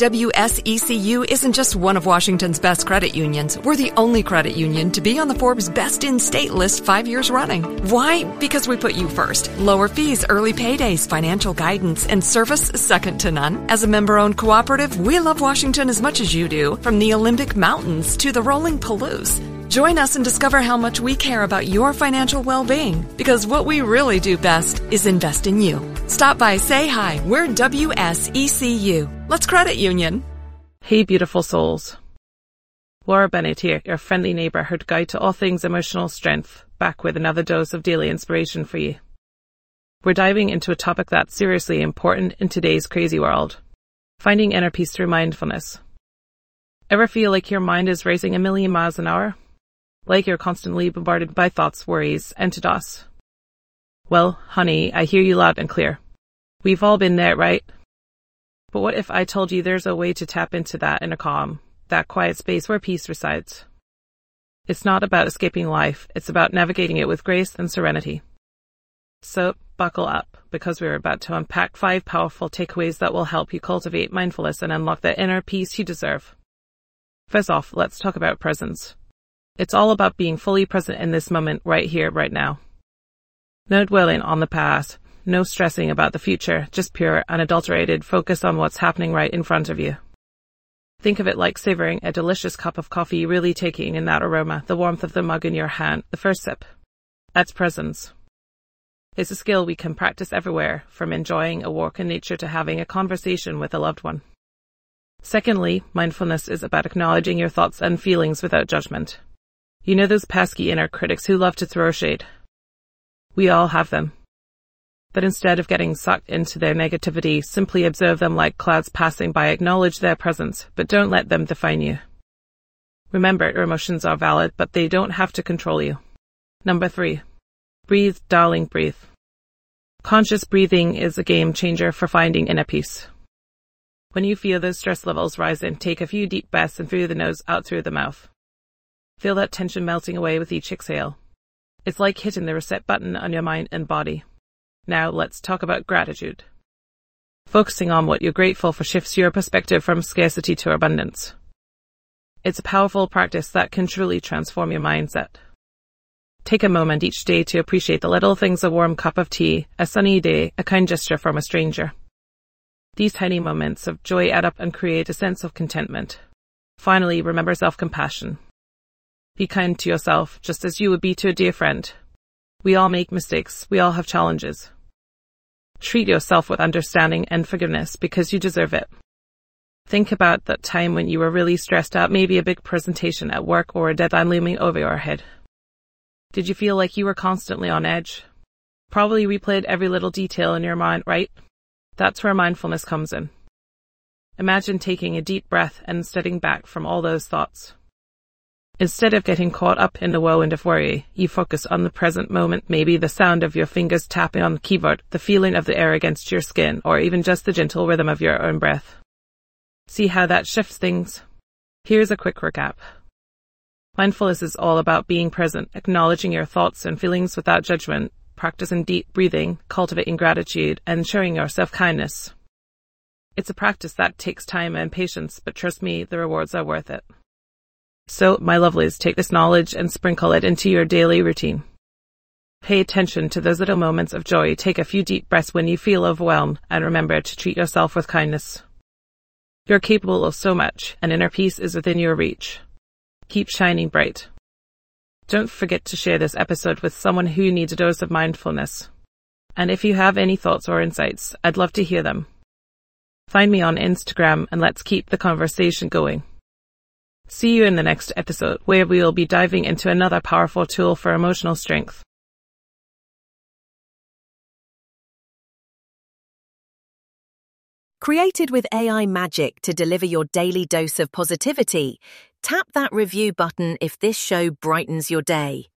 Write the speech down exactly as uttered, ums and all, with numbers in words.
W S E C U isn't just one of Washington's best credit unions. We're the only credit union to be on the Forbes Best in State list five years running. Why? Because we put you first. Lower fees, early paydays, financial guidance, and service second to none. As a member-owned cooperative, we love Washington as much as you do, from the Olympic Mountains to the rolling Palouse. Join us and discover how much we care about your financial well-being, because what we really do best is invest in you. Stop by, say hi. We're W S E C U. Let's credit union. Hey, beautiful souls. Laura Bennett here, your friendly neighborhood guide to all things emotional strength, back with another dose of daily inspiration for you. We're diving into a topic that's seriously important in today's crazy world: finding inner peace through mindfulness. Ever feel like your mind is racing a million miles an hour? Like you're constantly bombarded by thoughts, worries, and to-dos? Well, honey, I hear you loud and clear. We've all been there, right? But what if I told you there's a way to tap into that inner calm, that quiet space where peace resides? It's not about escaping life, it's about navigating it with grace and serenity. So, buckle up, because we're about to unpack five powerful takeaways that will help you cultivate mindfulness and unlock the inner peace you deserve. First off, let's talk about presence. It's all about being fully present in this moment, right here, right now. No dwelling on the past, no stressing about the future, just pure, unadulterated focus on what's happening right in front of you. Think of it like savoring a delicious cup of coffee, really taking in that aroma, the warmth of the mug in your hand, the first sip. That's presence. It's a skill we can practice everywhere, from enjoying a walk in nature to having a conversation with a loved one. Secondly, mindfulness is about acknowledging your thoughts and feelings without judgment. You know those pesky inner critics who love to throw shade? We all have them. But instead of getting sucked into their negativity, simply observe them like clouds passing by, acknowledge their presence, but don't let them define you. Remember, your emotions are valid, but they don't have to control you. Number three, breathe, darling, breathe. Conscious breathing is a game changer for finding inner peace. When you feel those stress levels rising, take a few deep breaths in through the nose, out through the mouth. Feel that tension melting away with each exhale. It's like hitting the reset button on your mind and body. Now let's talk about gratitude. Focusing on what you're grateful for shifts your perspective from scarcity to abundance. It's a powerful practice that can truly transform your mindset. Take a moment each day to appreciate the little things: a warm cup of tea, a sunny day, a kind gesture from a stranger. These tiny moments of joy add up and create a sense of contentment. Finally, remember self-compassion. Be kind to yourself, just as you would be to a dear friend. We all make mistakes. We all have challenges. Treat yourself with understanding and forgiveness, because you deserve it. Think about that time when you were really stressed out, maybe a big presentation at work or a deadline looming over your head. Did you feel like you were constantly on edge? Probably replayed every little detail in your mind, right? That's where mindfulness comes in. Imagine taking a deep breath and stepping back from all those thoughts. Instead of getting caught up in the whirlwind of worry, you focus on the present moment, maybe the sound of your fingers tapping on the keyboard, the feeling of the air against your skin, or even just the gentle rhythm of your own breath. See how that shifts things? Here's a quick recap. Mindfulness is all about being present, acknowledging your thoughts and feelings without judgment, practicing deep breathing, cultivating gratitude, and showing yourself kindness. It's a practice that takes time and patience, but trust me, the rewards are worth it. So, my lovelies, take this knowledge and sprinkle it into your daily routine. Pay attention to those little moments of joy, take a few deep breaths when you feel overwhelmed, and remember to treat yourself with kindness. You're capable of so much, and inner peace is within your reach. Keep shining bright. Don't forget to share this episode with someone who needs a dose of mindfulness. And if you have any thoughts or insights, I'd love to hear them. Find me on Instagram and let's keep the conversation going. See you in the next episode, where we will be diving into another powerful tool for emotional strength. Created with A I magic to deliver your daily dose of positivity, tap that review button if this show brightens your day.